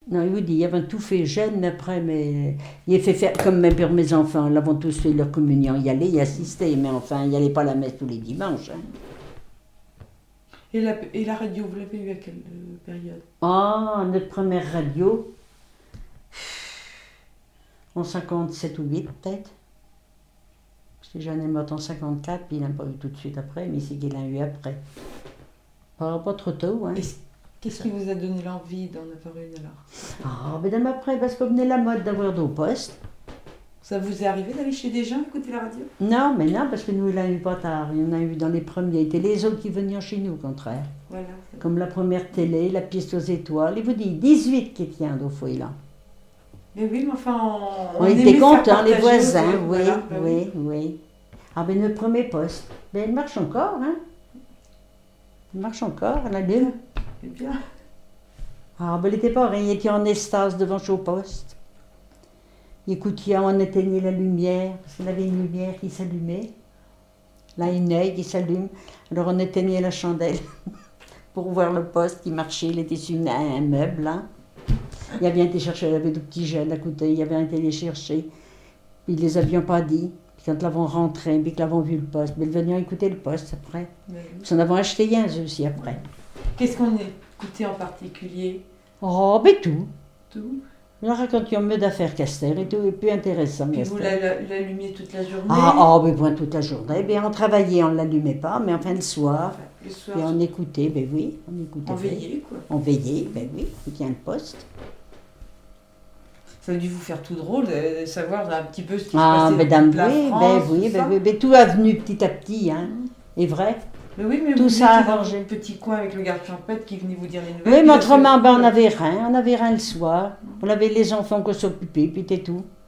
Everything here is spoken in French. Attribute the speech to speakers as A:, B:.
A: Non, il vous dit, ils avaient tout fait jeune, mais après, mais il a fait faire, comme même pour mes enfants, ils l'avons tous fait leur communion, y aller, y assister, mais enfin, il n'y allait pas à la messe tous les dimanches. Hein.
B: Et la radio, vous l'avez eu à quelle période?
A: Ah, notre première radio, en 57 ou 8 peut-être. Parce que Jeanne est morte en 54, puis il n'a pas eu tout de suite après, mais c'est qu'il a eu après. Pas trop tôt, hein.
B: Qu'est-ce qui vous a donné l'envie d'en avoir une alors?
A: Ah, mais même après, parce qu'on venait la mode d'avoir deux postes.
B: Ça vous est arrivé d'aller chez des gens écouter la radio?
A: Non, mais non, parce que nous, il a eu pas tard. Il y en a eu dans les premiers. C'était les autres qui venaient chez nous, au contraire.
B: Voilà.
A: Comme la première télé, la pièce aux étoiles. Il vous dit 18 qui tient au foyer là.
B: Mais oui, mais enfin,
A: On
B: aimait
A: était
B: faire
A: contents, les
B: partager
A: voisins,
B: aussi,
A: oui,
B: voilà, bah
A: oui. Ah, ben notre premier poste, ben il marche encore, hein. Il marche encore, elle allume.
B: C'est bien.
A: Ah, ben il n'était pas rien, il était en estase devant son poste. Il écoutait, on éteignait la lumière, parce qu'il avait une lumière qui s'allumait. Là, une œil qui s'allume. Alors on éteignait la chandelle pour voir le poste qui marchait. Il était sur un meuble, là. Il avait été chercher, il avait deux petits jeunes à côté, il avait été les chercher. Puis ils les avions pas dit. Puis quand l'avons rentré, puis que l'avons vu le poste, mais ils venaient écouter le poste après.
B: Oui.
A: Puis en avons acheté un eux aussi après.
B: Qu'est-ce qu'on écoutait en particulier?
A: Oh, ben tout.
B: Tout.
A: Nous racontions mieux d'affaires qu'Esther et tout, et plus intéressant.
B: Puis vous
A: Esther.
B: l'allumiez toute la journée?
A: Ben point toute la journée. Ben on travaillait, on ne l'allumait pas, mais enfin le soir.
B: Enfin, le soir,
A: Et on écoutait, ben oui, on écoutait.
B: on veillait, quoi.
A: On veillait, ben oui, il y a le poste.
B: Ça a dû vous faire tout drôle de savoir un petit peu ce qui se
A: Ah,
B: passait
A: ben
B: dans toute la France, tout ça.
A: ben tout a venu petit à petit, hein. Et vrai.
B: Mais oui, mais
A: Tout
B: vous
A: ça
B: étiez dans
A: arrangé.
B: un petit coin avec le garde champêtre qui venait vous dire les nouvelles.
A: Oui, mais
B: puis
A: autrement,
B: le-
A: ben on avait rien le soir. On avait les enfants qu'on s'occupait, puis c'était tout.